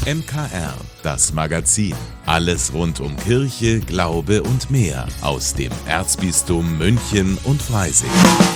MKR, das Magazin. Alles rund um Kirche, Glaube und mehr aus dem Erzbistum München und Freising.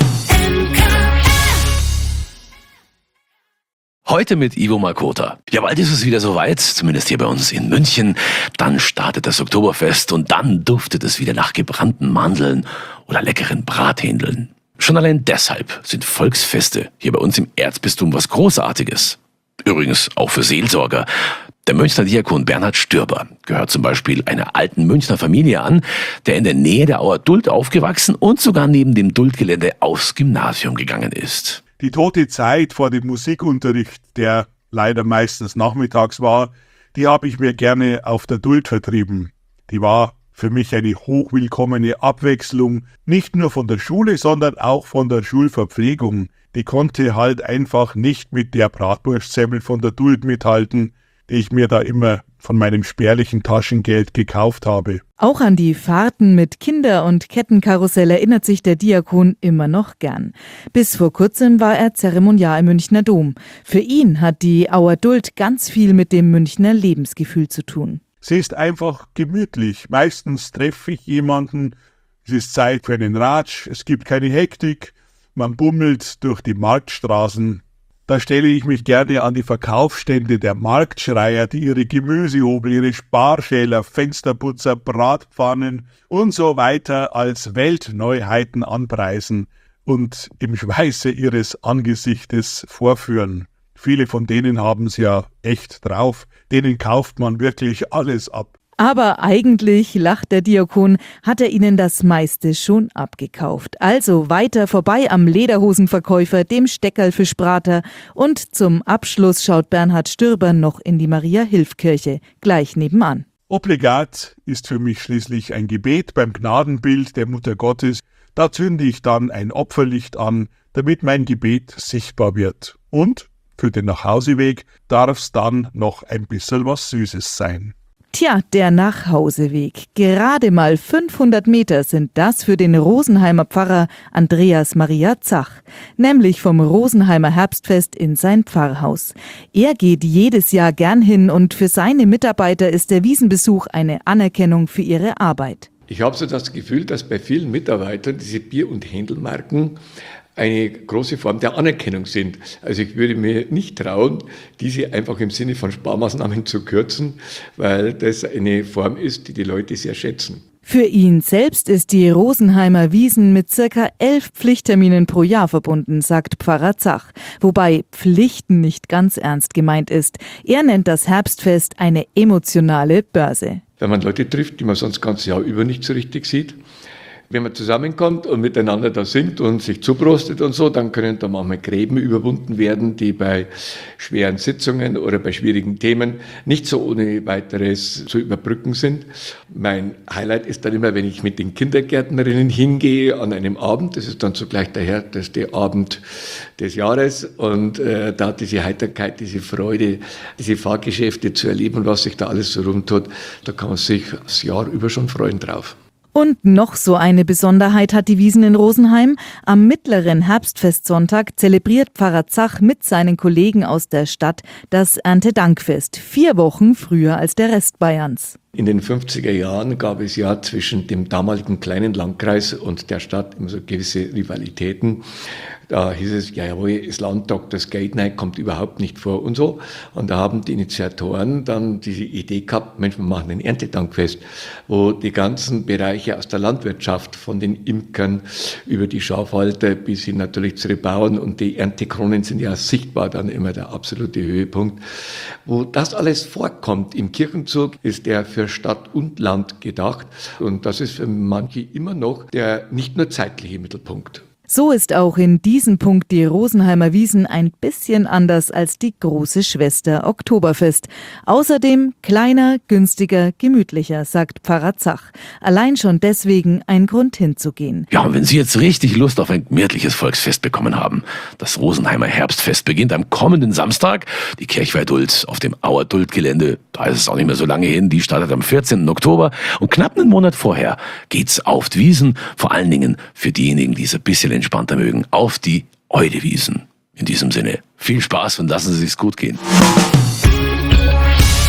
Heute mit Ivo Makota. Ja, bald ist es wieder soweit, zumindest hier bei uns in München. Dann startet das Oktoberfest und dann duftet es wieder nach gebrannten Mandeln oder leckeren Brathändeln. Schon allein deshalb sind Volksfeste hier bei uns im Erzbistum was Großartiges. Übrigens auch für Seelsorger. Der Münchner Diakon Bernhard Stürber gehört zum Beispiel einer alten Münchner Familie an, der in der Nähe der Auer Duld aufgewachsen und sogar neben dem Duldgelände aufs Gymnasium gegangen ist. Die tote Zeit vor dem Musikunterricht, der leider meistens nachmittags war, die habe ich mir gerne auf der Duld vertrieben. Die war für mich eine hochwillkommene Abwechslung, nicht nur von der Schule, sondern auch von der Schulverpflegung. Die konnte halt einfach nicht mit der Bratwurstsemmel von der Duld mithalten, die ich mir da immer von meinem spärlichen Taschengeld gekauft habe. Auch an die Fahrten mit Kinder- und Kettenkarussell erinnert sich der Diakon immer noch gern. Bis vor kurzem war er Zeremoniar im Münchner Dom. Für ihn hat die Auer Duld ganz viel mit dem Münchner Lebensgefühl zu tun. Sie ist einfach gemütlich. Meistens treffe ich jemanden, es ist Zeit für einen Ratsch, es gibt keine Hektik, man bummelt durch die Marktstraßen. Da stelle ich mich gerne an die Verkaufsstände der Marktschreier, die ihre Gemüsehobel, ihre Sparschäler, Fensterputzer, Bratpfannen und so weiter als Weltneuheiten anpreisen und im Schweiße ihres Angesichtes vorführen. Viele von denen haben es ja echt drauf, denen kauft man wirklich alles ab. Aber eigentlich, lacht der Diakon, hat er ihnen das meiste schon abgekauft. Also weiter vorbei am Lederhosenverkäufer, dem Steckerlfischbrater und zum Abschluss schaut Bernhard Stürber noch in die Maria-Hilf-Kirche, gleich nebenan. Obligat ist für mich schließlich ein Gebet beim Gnadenbild der Mutter Gottes. Da zünde ich dann ein Opferlicht an, damit mein Gebet sichtbar wird. Und für den Nachhauseweg darf's dann noch ein bisschen was Süßes sein. Tja, der Nachhauseweg. Gerade mal 500 Meter sind das für den Rosenheimer Pfarrer Andreas Maria Zach, nämlich vom Rosenheimer Herbstfest in sein Pfarrhaus. Er geht jedes Jahr gern hin und für seine Mitarbeiter ist der Wiesenbesuch eine Anerkennung für ihre Arbeit. Ich habe so das Gefühl, dass bei vielen Mitarbeitern diese Bier- und Händelmarken eine große Form der Anerkennung sind. Also ich würde mir nicht trauen, diese einfach im Sinne von Sparmaßnahmen zu kürzen, weil das eine Form ist, die die Leute sehr schätzen. Für ihn selbst ist die Rosenheimer Wiesn mit ca. 11 Pflichtterminen pro Jahr verbunden, sagt Pfarrer Zach. Wobei Pflichten nicht ganz ernst gemeint ist. Er nennt das Herbstfest eine emotionale Börse. Wenn man Leute trifft, die man sonst das ganze Jahr über nicht so richtig sieht, wenn man zusammenkommt und miteinander da singt und sich zuprostet und so, dann können da manchmal Gräben überwunden werden, die bei schweren Sitzungen oder bei schwierigen Themen nicht so ohne weiteres zu überbrücken sind. Mein Highlight ist dann immer, wenn ich mit den Kindergärtnerinnen hingehe an einem Abend. Das ist dann zugleich der härteste Abend des Jahres und da diese Heiterkeit, diese Freude, diese Fahrgeschäfte zu erleben, was sich da alles so rumtut, da kann man sich das Jahr über schon freuen drauf. Und noch so eine Besonderheit hat die Wiesn in Rosenheim. Am mittleren Herbstfestsonntag zelebriert Pfarrer Zach mit seinen Kollegen aus der Stadt das Erntedankfest, 4 Wochen früher als der Rest Bayerns. In den 50er Jahren gab es ja zwischen dem damaligen kleinen Landkreis und der Stadt immer so gewisse Rivalitäten. Da hieß es, ja jawohl, das Landtag, das Geld nein, kommt überhaupt nicht vor und so. Und da haben die Initiatoren dann diese Idee gehabt, Mensch, wir machen ein Erntedankfest, wo die ganzen Bereiche aus der Landwirtschaft, von den Imkern über die Schafhalter bis hin natürlich zu den Bauern und die Erntekronen sind ja sichtbar dann immer der absolute Höhepunkt. Wo das alles vorkommt im Kirchenzug, ist der für Stadt und Land gedacht. Und das ist für manche immer noch der nicht nur zeitliche Mittelpunkt. So ist auch in diesem Punkt die Rosenheimer Wiesn ein bisschen anders als die große Schwester Oktoberfest. Außerdem kleiner, günstiger, gemütlicher, sagt Pfarrer Zach. Allein schon deswegen ein Grund hinzugehen. Ja, und wenn Sie jetzt richtig Lust auf ein gemütliches Volksfest bekommen haben, das Rosenheimer Herbstfest beginnt am kommenden Samstag. Die Kirchweih Duld auf dem Auer Duld-Gelände, da ist es auch nicht mehr so lange hin, die startet am 14. Oktober. Und knapp einen Monat vorher geht's auf die Wiesn, vor allen Dingen für diejenigen, die es ein bisschen entspannter mögen, auf die Eudewiesen. In diesem Sinne, viel Spaß und lassen Sie es gut gehen.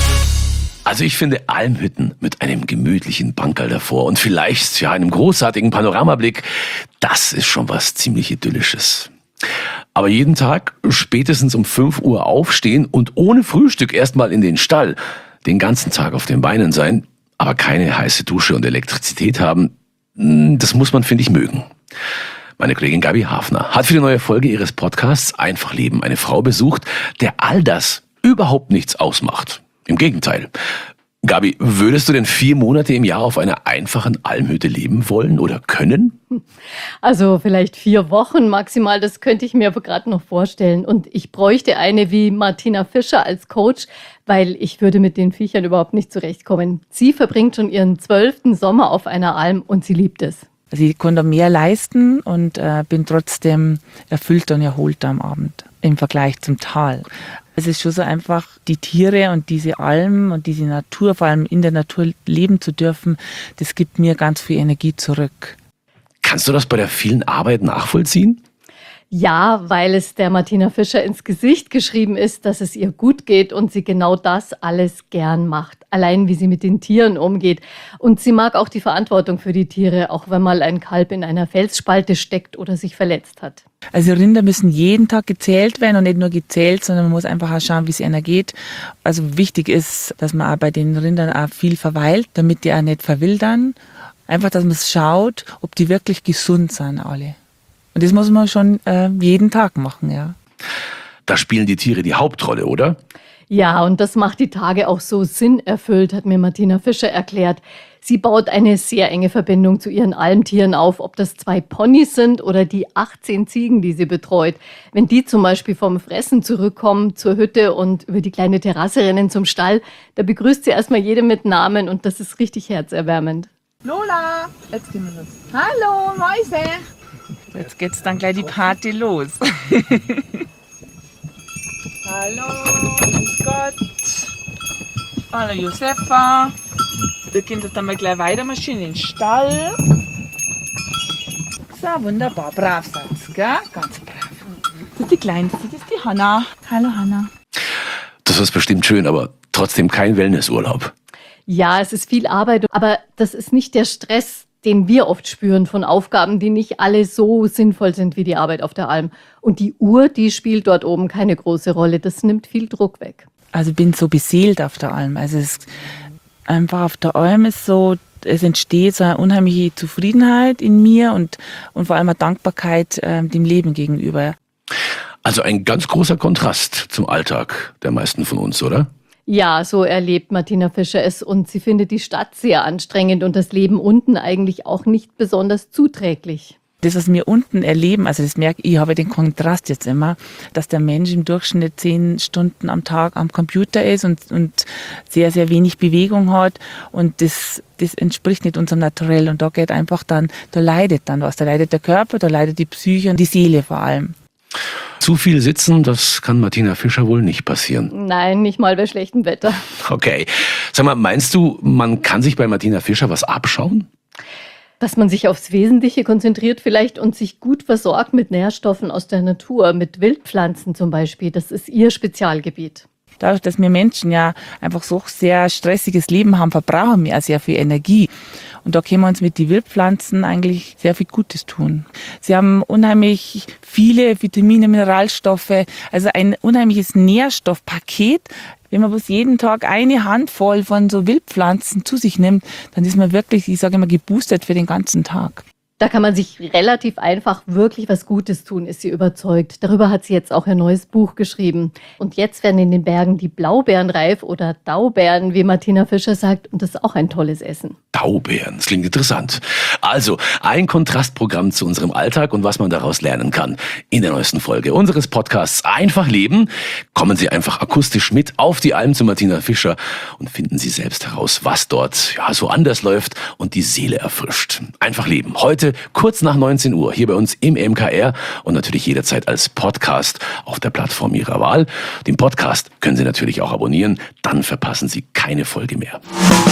Also ich finde Almhütten mit einem gemütlichen Bankerl davor und vielleicht einem großartigen Panoramablick, das ist schon was ziemlich Idyllisches. Aber jeden Tag spätestens um 5 Uhr aufstehen und ohne Frühstück erstmal in den Stall, den ganzen Tag auf den Beinen sein, aber keine heiße Dusche und Elektrizität haben, das muss man, finde ich, mögen. Meine Kollegin Gabi Hafner hat für die neue Folge ihres Podcasts Einfach Leben eine Frau besucht, der all das überhaupt nichts ausmacht. Im Gegenteil. Gabi, würdest du denn 4 Monate im Jahr auf einer einfachen Almhütte leben wollen oder können? Also vielleicht 4 Wochen maximal, das könnte ich mir aber gerade noch vorstellen. Und ich bräuchte eine wie Martina Fischer als Coach, weil ich würde mit den Viechern überhaupt nicht zurechtkommen. Sie verbringt schon ihren 12. Sommer auf einer Alm und sie liebt es. Also ich konnte mehr leisten und bin trotzdem erfüllt und erholt am Abend im Vergleich zum Tal. Es ist schon so einfach, die Tiere und diese Alm und diese Natur, vor allem in der Natur leben zu dürfen, das gibt mir ganz viel Energie zurück. Kannst du das bei der vielen Arbeit nachvollziehen? Ja, weil es der Martina Fischer ins Gesicht geschrieben ist, dass es ihr gut geht und sie genau das alles gern macht. Allein wie sie mit den Tieren umgeht. Und sie mag auch die Verantwortung für die Tiere, auch wenn mal ein Kalb in einer Felsspalte steckt oder sich verletzt hat. Also Rinder müssen jeden Tag gezählt werden und nicht nur gezählt, sondern man muss einfach auch schauen, wie es ihnen geht. Also wichtig ist, dass man auch bei den Rindern auch viel verweilt, damit die auch nicht verwildern. Einfach, dass man schaut, ob die wirklich gesund sind alle. Und das muss man schon jeden Tag machen, ja. Da spielen die Tiere die Hauptrolle, oder? Ja, und das macht die Tage auch so sinnerfüllt, hat mir Martina Fischer erklärt. Sie baut eine sehr enge Verbindung zu ihren Almtieren auf, ob das 2 Ponys sind oder die 18 Ziegen, die sie betreut. Wenn die zum Beispiel vom Fressen zurückkommen zur Hütte und über die kleine Terrasse rennen zum Stall, da begrüßt sie erstmal jede mit Namen und das ist richtig herzerwärmend. Lola, jetzt gehen wir los. Hallo, Mäuse. Jetzt geht's dann gleich die Party los. Hallo, grüß Gott. Hallo Josefa. Wir gehen jetzt dann mal gleich weiter, Maschine in den Stall. So, wunderbar, brav seid, gell? Ganz brav. Das ist die Kleinste, das ist die Hanna. Hallo Hanna. Das ist bestimmt schön, aber trotzdem kein Wellnessurlaub. Ja, es ist viel Arbeit, aber das ist nicht der Stress, den wir oft spüren von Aufgaben, die nicht alle so sinnvoll sind wie die Arbeit auf der Alm. Und die Uhr, die spielt dort oben keine große Rolle. Das nimmt viel Druck weg. Also ich bin so beseelt auf der Alm. Also es einfach auf der Alm ist so, es entsteht so eine unheimliche Zufriedenheit in mir und vor allem eine Dankbarkeit dem Leben gegenüber. Also ein ganz großer Kontrast zum Alltag der meisten von uns, oder? Ja, so erlebt Martina Fischer es und sie findet die Stadt sehr anstrengend und das Leben unten eigentlich auch nicht besonders zuträglich. Das, was wir unten erleben, also das merke ich, habe den Kontrast jetzt immer, dass der Mensch im Durchschnitt 10 Stunden am Tag am Computer ist und sehr, sehr wenig Bewegung hat und das entspricht nicht unserem Naturell und da geht einfach dann, da leidet dann was, da leidet der Körper, da leidet die Psyche und die Seele vor allem. Zu viel sitzen, das kann Martina Fischer wohl nicht passieren. Nein, nicht mal bei schlechtem Wetter. Okay. Sag mal, meinst du, man kann sich bei Martina Fischer was abschauen? Dass man sich aufs Wesentliche konzentriert vielleicht und sich gut versorgt mit Nährstoffen aus der Natur, mit Wildpflanzen zum Beispiel. Das ist ihr Spezialgebiet. Dadurch, dass wir Menschen ja einfach so sehr stressiges Leben haben, verbrauchen wir sehr viel Energie. Und da können wir uns mit den Wildpflanzen eigentlich sehr viel Gutes tun. Sie haben unheimlich viele Vitamine, Mineralstoffe, also ein unheimliches Nährstoffpaket. Wenn man bloß jeden Tag eine Handvoll von so Wildpflanzen zu sich nimmt, dann ist man wirklich, ich sage immer, geboostet für den ganzen Tag. Da kann man sich relativ einfach wirklich was Gutes tun, ist sie überzeugt. Darüber hat sie jetzt auch ihr neues Buch geschrieben. Und jetzt werden in den Bergen die Blaubeeren reif oder Daubeeren, wie Martina Fischer sagt. Und das ist auch ein tolles Essen. Daubeeren, das klingt interessant. Also, ein Kontrastprogramm zu unserem Alltag und was man daraus lernen kann. In der neuesten Folge unseres Podcasts Einfach Leben kommen Sie einfach akustisch mit auf die Alm zu Martina Fischer und finden Sie selbst heraus, was dort so anders läuft und die Seele erfrischt. Einfach Leben. Heute kurz nach 19 Uhr hier bei uns im MKR und natürlich jederzeit als Podcast auf der Plattform Ihrer Wahl. Den Podcast können Sie natürlich auch abonnieren, dann verpassen Sie keine Folge mehr.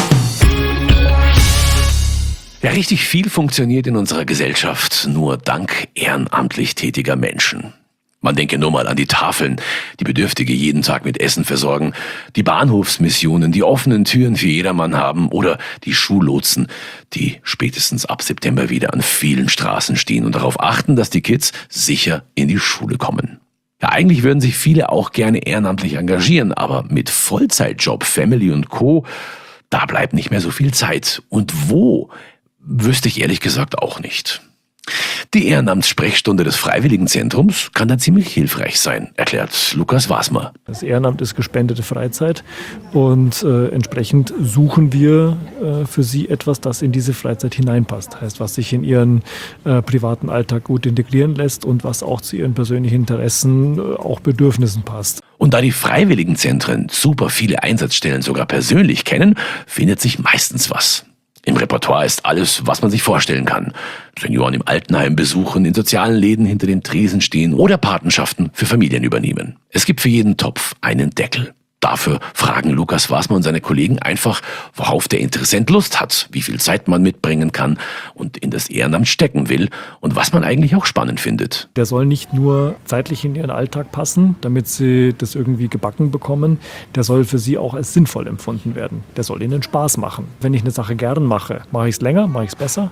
Ja, richtig viel funktioniert in unserer Gesellschaft nur dank ehrenamtlich tätiger Menschen. Man denke nur mal an die Tafeln, die Bedürftige jeden Tag mit Essen versorgen, die Bahnhofsmissionen, die offenen Türen für jedermann haben oder die Schullotsen, die spätestens ab September wieder an vielen Straßen stehen und darauf achten, dass die Kids sicher in die Schule kommen. Ja, eigentlich würden sich viele auch gerne ehrenamtlich engagieren, aber mit Vollzeitjob, Family und Co., da bleibt nicht mehr so viel Zeit. Und wo, wüsste ich ehrlich gesagt auch nicht. Die Ehrenamtssprechstunde des Freiwilligenzentrums kann da ziemlich hilfreich sein, erklärt Lukas Wasmer. Das Ehrenamt ist gespendete Freizeit und entsprechend suchen wir für Sie etwas, das in diese Freizeit hineinpasst. Heißt, was sich in Ihren privaten Alltag gut integrieren lässt und was auch zu Ihren persönlichen Interessen, auch Bedürfnissen passt. Und da die Freiwilligenzentren super viele Einsatzstellen sogar persönlich kennen, findet sich meistens was. Im Repertoire ist alles, was man sich vorstellen kann. Senioren im Altenheim besuchen, in sozialen Läden hinter den Tresen stehen oder Patenschaften für Familien übernehmen. Es gibt für jeden Topf einen Deckel. Dafür fragen Lukas Wasmer und seine Kollegen einfach, worauf der Interessent Lust hat, wie viel Zeit man mitbringen kann und in das Ehrenamt stecken will und was man eigentlich auch spannend findet. Der soll nicht nur zeitlich in Ihren Alltag passen, damit Sie das irgendwie gebacken bekommen, der soll für Sie auch als sinnvoll empfunden werden. Der soll Ihnen Spaß machen. Wenn ich eine Sache gern mache, mache ich es länger, mache ich es besser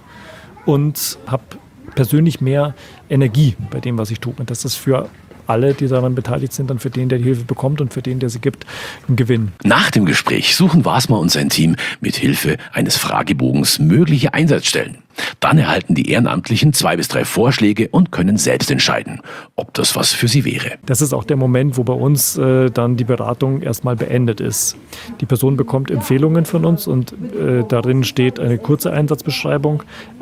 und habe persönlich mehr Energie bei dem, was ich tue. Und das ist für alle, die daran beteiligt sind, dann für den, der die Hilfe bekommt und für den, der sie gibt, ein Gewinn. Nach dem Gespräch suchen Wasmer und sein Team mit Hilfe eines Fragebogens mögliche Einsatzstellen. Dann erhalten die Ehrenamtlichen 2 bis 3 Vorschläge und können selbst entscheiden, ob das was für sie wäre. Das ist auch der Moment, wo bei uns dann die Beratung erstmal beendet ist. Die Person bekommt Empfehlungen von uns und darin steht eine kurze Einsatzbeschreibung,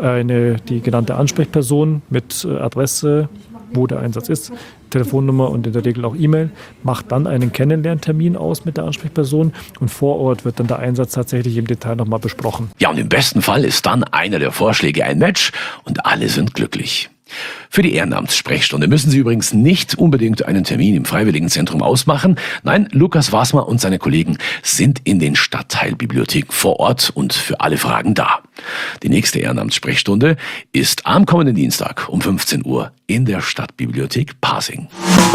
die genannte Ansprechperson mit Adresse, wo der Einsatz ist, Telefonnummer und in der Regel auch E-Mail, macht dann einen Kennenlerntermin aus mit der Ansprechperson und vor Ort wird dann der Einsatz tatsächlich im Detail nochmal besprochen. Ja, und im besten Fall ist dann einer der Vorschläge ein Match und alle sind glücklich. Für die Ehrenamtssprechstunde müssen Sie übrigens nicht unbedingt einen Termin im Freiwilligenzentrum ausmachen. Nein, Lukas Wasmer und seine Kollegen sind in den Stadtteilbibliotheken vor Ort und für alle Fragen da. Die nächste Ehrenamtssprechstunde ist am kommenden Dienstag um 15 Uhr in der Stadtbibliothek Pasing.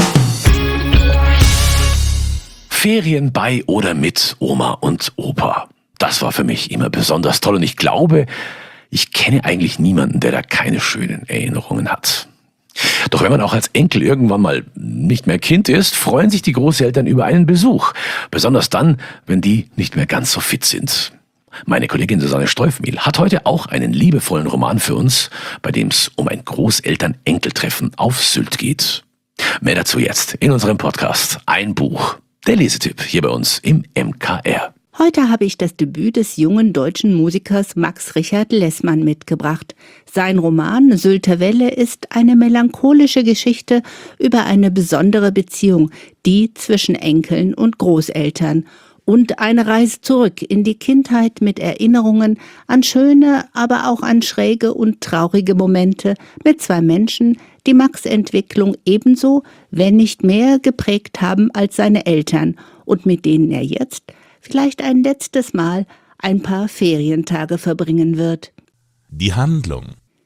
Ferien bei oder mit Oma und Opa. Das war für mich immer besonders toll und ich glaube, ich kenne eigentlich niemanden, der da keine schönen Erinnerungen hat. Doch wenn man auch als Enkel irgendwann mal nicht mehr Kind ist, freuen sich die Großeltern über einen Besuch. Besonders dann, wenn die nicht mehr ganz so fit sind. Meine Kollegin Susanne Streufmehl hat heute auch einen liebevollen Roman für uns, bei dem es um ein Großeltern-Enkeltreffen auf Sylt geht. Mehr dazu jetzt in unserem Podcast Ein Buch. Der Lesetipp hier bei uns im MKR. Heute habe ich das Debüt des jungen deutschen Musikers Max Richard Lessmann mitgebracht. Sein Roman Sylter Welle ist eine melancholische Geschichte über eine besondere Beziehung, die zwischen Enkeln und Großeltern. Und eine Reise zurück in die Kindheit mit Erinnerungen an schöne, aber auch an schräge und traurige Momente mit 2 Menschen, die Max' Entwicklung ebenso, wenn nicht mehr, geprägt haben als seine Eltern und mit denen er jetzt vielleicht ein letztes Mal ein paar Ferientage verbringen wird. Die Handlung.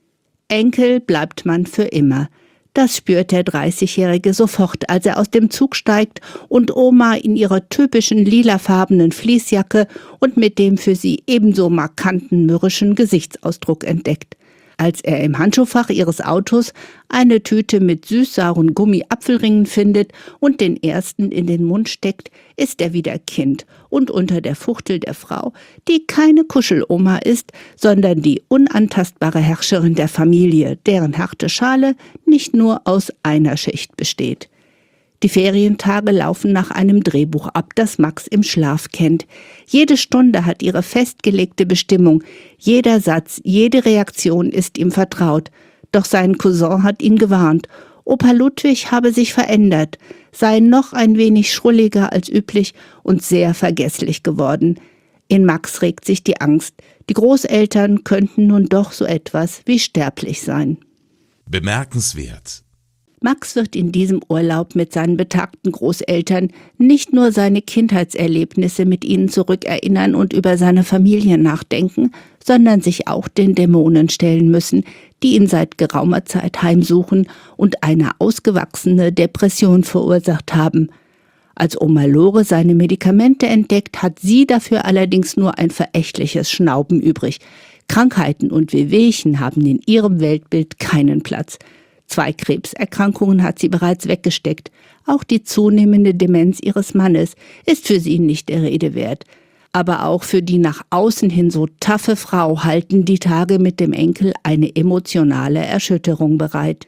Enkel bleibt man für immer. Das spürt der 30-Jährige sofort, als er aus dem Zug steigt und Oma in ihrer typischen lilafarbenen Fließjacke und mit dem für sie ebenso markanten mürrischen Gesichtsausdruck entdeckt. Als er im Handschuhfach ihres Autos eine Tüte mit süß-sauren Gummi-Apfelringen findet und den ersten in den Mund steckt, ist er wieder Kind und unter der Fuchtel der Frau, die keine Kuscheloma ist, sondern die unantastbare Herrscherin der Familie, deren harte Schale nicht nur aus einer Schicht besteht. Die Ferientage laufen nach einem Drehbuch ab, das Max im Schlaf kennt. Jede Stunde hat ihre festgelegte Bestimmung. Jeder Satz, jede Reaktion ist ihm vertraut. Doch sein Cousin hat ihn gewarnt. Opa Ludwig habe sich verändert, sei noch ein wenig schrulliger als üblich und sehr vergesslich geworden. In Max regt sich die Angst. Die Großeltern könnten nun doch so etwas wie sterblich sein. Bemerkenswert. Max wird in diesem Urlaub mit seinen betagten Großeltern nicht nur seine Kindheitserlebnisse mit ihnen zurückerinnern und über seine Familie nachdenken, sondern sich auch den Dämonen stellen müssen, die ihn seit geraumer Zeit heimsuchen und eine ausgewachsene Depression verursacht haben. Als Oma Lore seine Medikamente entdeckt, hat sie dafür allerdings nur ein verächtliches Schnauben übrig. Krankheiten und Wehwehchen haben in ihrem Weltbild keinen Platz. 2 Krebserkrankungen hat sie bereits weggesteckt. Auch die zunehmende Demenz ihres Mannes ist für sie nicht der Rede wert. Aber auch für die nach außen hin so taffe Frau halten die Tage mit dem Enkel eine emotionale Erschütterung bereit.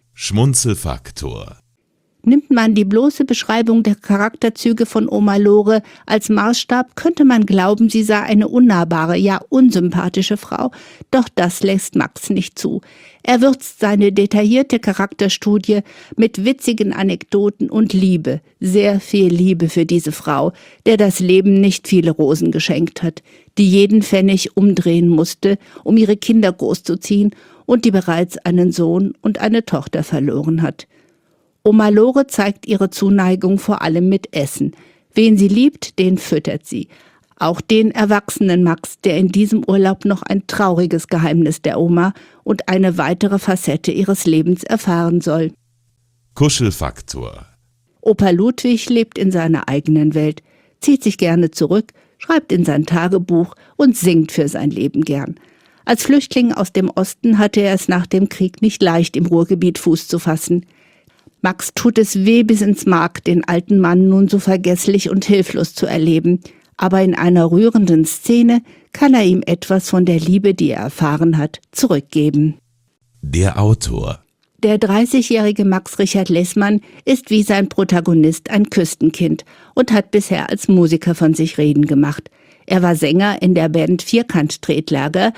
Schmunzelfaktor. Nimmt man die bloße Beschreibung der Charakterzüge von Oma Lore als Maßstab, könnte man glauben, sie sei eine unnahbare, ja unsympathische Frau. Doch das lässt Max nicht zu. Er würzt seine detaillierte Charakterstudie mit witzigen Anekdoten und Liebe, sehr viel Liebe für diese Frau, der das Leben nicht viele Rosen geschenkt hat, die jeden Pfennig umdrehen musste, um ihre Kinder großzuziehen und die bereits einen Sohn und eine Tochter verloren hat. Oma Lore zeigt ihre Zuneigung vor allem mit Essen. Wen sie liebt, den füttert sie. Auch den erwachsenen Max, der in diesem Urlaub noch ein trauriges Geheimnis der Oma und eine weitere Facette ihres Lebens erfahren soll. Kuschelfaktor. Opa Ludwig lebt in seiner eigenen Welt, zieht sich gerne zurück, schreibt in sein Tagebuch und singt für sein Leben gern. Als Flüchtling aus dem Osten hatte er es nach dem Krieg nicht leicht, im Ruhrgebiet Fuß zu fassen. Max tut es weh bis ins Mark, den alten Mann nun so vergesslich und hilflos zu erleben. Aber in einer rührenden Szene kann er ihm etwas von der Liebe, die er erfahren hat, zurückgeben. Der Autor. Der 30-jährige Max Richard Lessmann ist wie sein Protagonist ein Küstenkind und hat bisher als Musiker von sich reden gemacht. Er war Sänger in der Band Vierkant-Tretlager.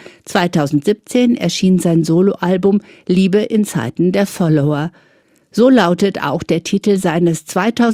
2017 erschien sein Soloalbum Liebe in Zeiten der Follower. So lautet auch der Titel seines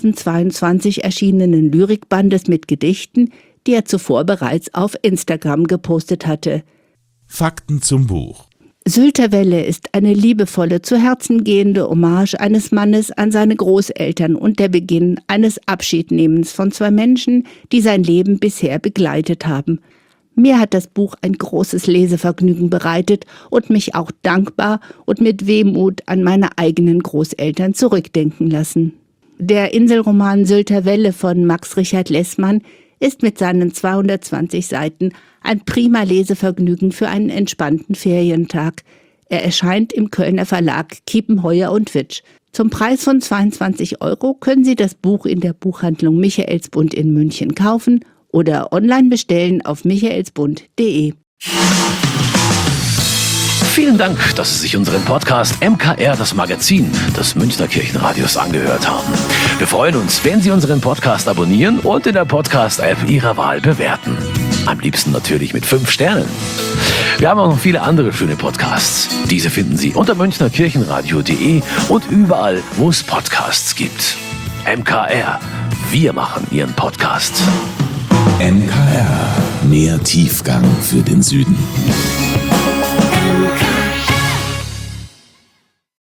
2022 erschienenen Lyrikbandes mit Gedichten, die er zuvor bereits auf Instagram gepostet hatte. Fakten zum Buch. Sylterwelle ist eine liebevolle, zu Herzen gehende Hommage eines Mannes an seine Großeltern und der Beginn eines Abschiednehmens von 2 Menschen, die sein Leben bisher begleitet haben. Mir hat das Buch ein großes Lesevergnügen bereitet und mich auch dankbar und mit Wehmut an meine eigenen Großeltern zurückdenken lassen. Der Inselroman Sylterwelle von Max Richard Lessmann ist mit seinen 220 Seiten ein prima Lesevergnügen für einen entspannten Ferientag. Er erscheint im Kölner Verlag Kiepenheuer & Witsch. Zum Preis von 22 € können Sie das Buch in der Buchhandlung Michaelsbund in München kaufen oder online bestellen auf michaelsbund.de. Vielen Dank, dass Sie sich unseren Podcast MKR, das Magazin des Münchner Kirchenradios, angehört haben. Wir freuen uns, wenn Sie unseren Podcast abonnieren und in der Podcast-App Ihrer Wahl bewerten. Am liebsten natürlich mit 5 Sternen. Wir haben auch noch viele andere schöne Podcasts. Diese finden Sie unter münchnerkirchenradio.de und überall, wo es Podcasts gibt. MKR, wir machen Ihren Podcast. MKR. Mehr Tiefgang für den Süden.